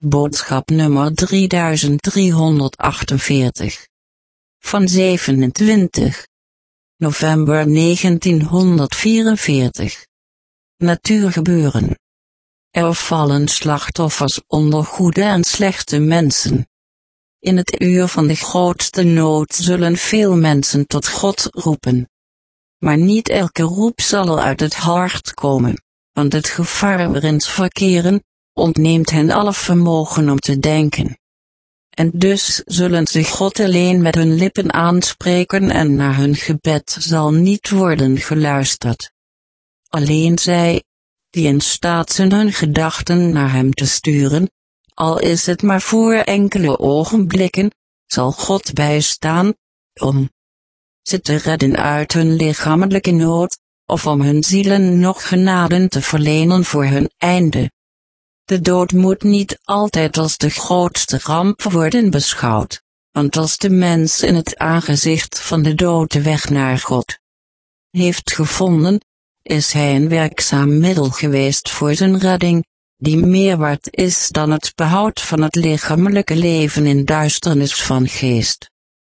Boodschap nummer 3348. Van 27 november 1944. Natuurgebeuren. Er vallen slachtoffers onder goede en slechte mensen. In het uur van de grootste nood zullen veel mensen tot God roepen. Maar niet elke roep zal uit het hart komen, want het gevaar waarin ze verkeren, ontneemt hen alle vermogen om te denken. En dus zullen ze God alleen met hun lippen aanspreken en naar hun gebed zal niet worden geluisterd. Alleen zij, die in staat zijn hun gedachten naar hem te sturen, al is het maar voor enkele ogenblikken, zal God bijstaan, om ze te redden uit hun lichamelijke nood, of om hun zielen nog genade te verlenen voor hun einde. De dood moet niet altijd als de grootste ramp worden beschouwd, want als de mens in het aangezicht van de dood de weg naar God heeft gevonden, is hij een werkzaam middel geweest voor zijn redding, die meer waard is dan het behoud van het lichamelijke leven in duisternis van geest.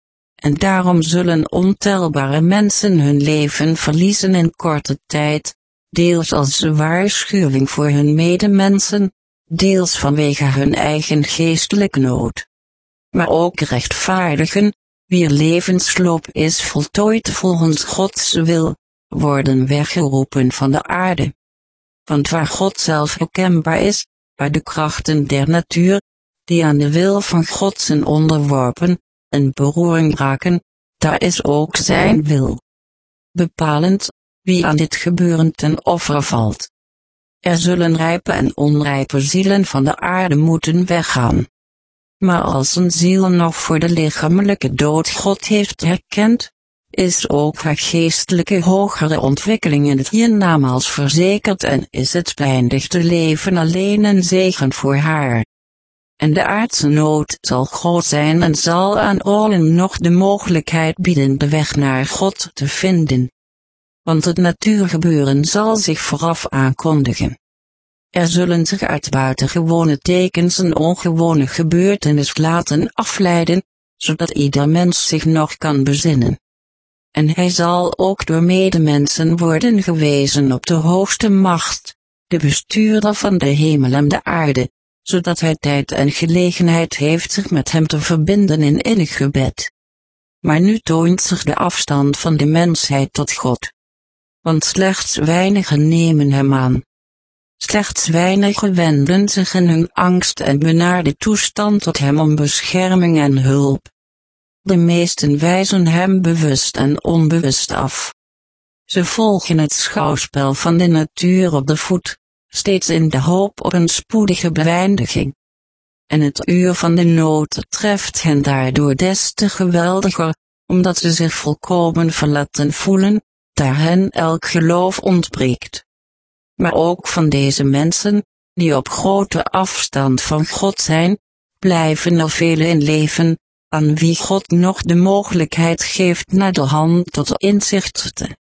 En daarom zullen ontelbare mensen hun leven verliezen in korte tijd, deels als waarschuwing voor hun medemensen, deels vanwege hun eigen geestelijke nood. Maar ook rechtvaardigen, wier levensloop is voltooid volgens Gods wil, worden weggeroepen van de aarde. Want waar God zelf herkenbaar is, waar de krachten der natuur, die aan de wil van God zijn onderworpen, in beroering raken, daar is ook zijn wil bepalend, wie aan dit gebeuren ten offer valt. Er zullen rijpe en onrijpe zielen van de aarde moeten weggaan. Maar als een ziel nog voor de lichamelijke dood God heeft herkend, is ook haar geestelijke hogere ontwikkeling in het hiernamaals verzekerd en is het beëindigde leven alleen een zegen voor haar. En de aardse nood zal groot zijn en zal aan allen nog de mogelijkheid bieden de weg naar God te vinden. Want het natuurgebeuren zal zich vooraf aankondigen. Er zullen zich uit buitengewone tekens een ongewone gebeurtenis laten afleiden, zodat ieder mens zich nog kan bezinnen. En hij zal ook door medemensen worden gewezen op de hoogste macht, de bestuurder van de hemel en de aarde, zodat hij tijd en gelegenheid heeft zich met hem te verbinden in innig gebed. Maar nu toont zich de afstand van de mensheid tot God. Want slechts weinigen nemen hem aan. Slechts weinigen wenden zich in hun angst en benaarde toestand tot hem om bescherming en hulp. De meesten wijzen hem bewust en onbewust af. Ze volgen het schouwspel van de natuur op de voet, steeds in de hoop op een spoedige beëindiging. En het uur van de nood treft hen daardoor des te geweldiger, omdat ze zich volkomen verlaten voelen, daar hen elk geloof ontbreekt. Maar ook van deze mensen, die op grote afstand van God zijn, blijven er velen in leven, aan wie God nog de mogelijkheid geeft naar de hand tot inzicht te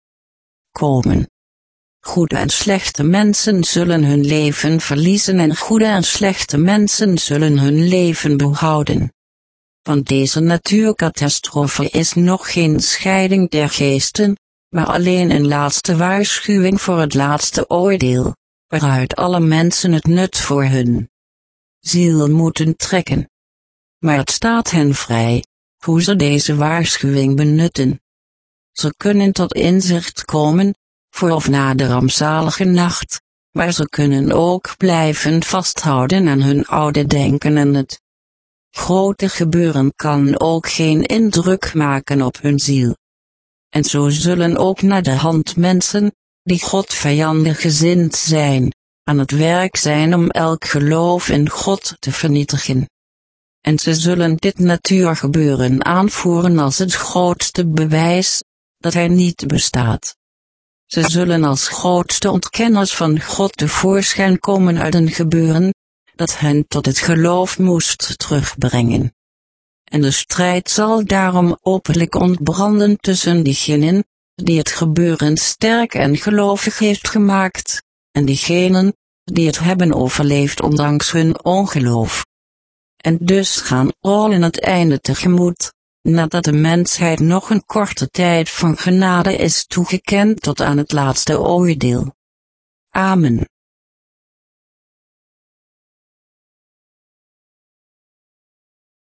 komen. Goede en slechte mensen zullen hun leven verliezen en goede en slechte mensen zullen hun leven behouden. Want deze natuurcatastrofe is nog geen scheiding der geesten, maar alleen een laatste waarschuwing voor het laatste oordeel, waaruit alle mensen het nut voor hun ziel moeten trekken. Maar het staat hen vrij, hoe ze deze waarschuwing benutten. Ze kunnen tot inzicht komen, voor of na de rampzalige nacht, maar ze kunnen ook blijven vasthouden aan hun oude denken en het grote gebeuren kan ook geen indruk maken op hun ziel. En zo zullen ook naar de hand mensen, die God vijandig gezind zijn, aan het werk zijn om elk geloof in God te vernietigen. En ze zullen dit natuurgebeuren aanvoeren als het grootste bewijs, dat hij niet bestaat. Ze zullen als grootste ontkenners van God tevoorschijn komen uit een gebeuren, dat hen tot het geloof moest terugbrengen. En de strijd zal daarom openlijk ontbranden tussen diegenen, die het gebeuren sterk en gelovig heeft gemaakt, en diegenen, die het hebben overleefd ondanks hun ongeloof. En dus gaan allen het einde tegemoet, nadat de mensheid nog een korte tijd van genade is toegekend tot aan het laatste oordeel. Amen.